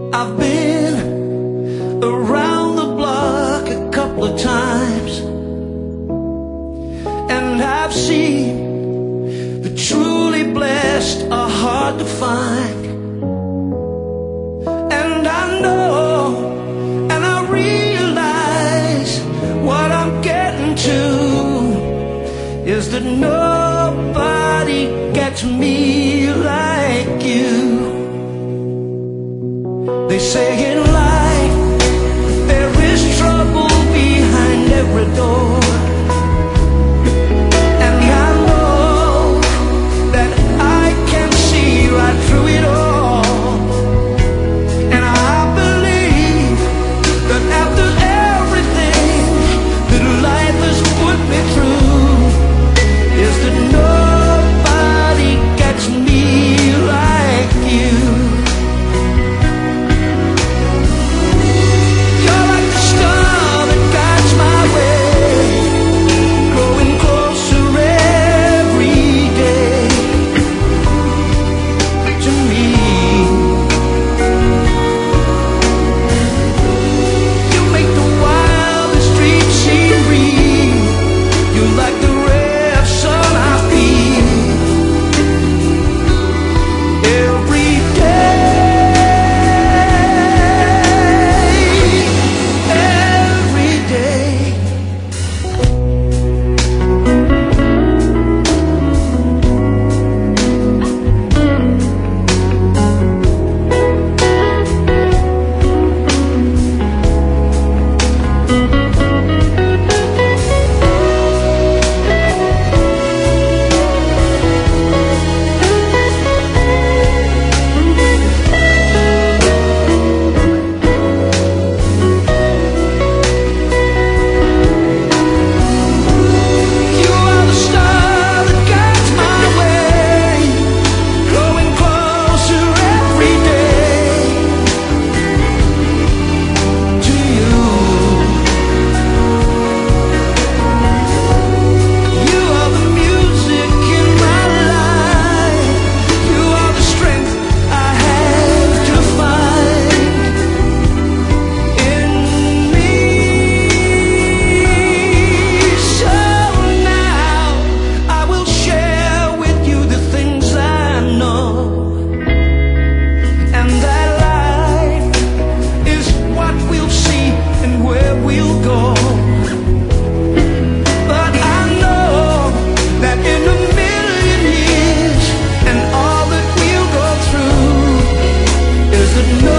I've been around the block a couple of times, and I've seen the truly blessed are hard to find. And I know, and I realize what I'm getting to is that nobody gets me like you. They say in life there is trouble behind every door, and I know that I can see right through it all. And I believe that after everything that life has put me through, is that nobody gets me like you. Good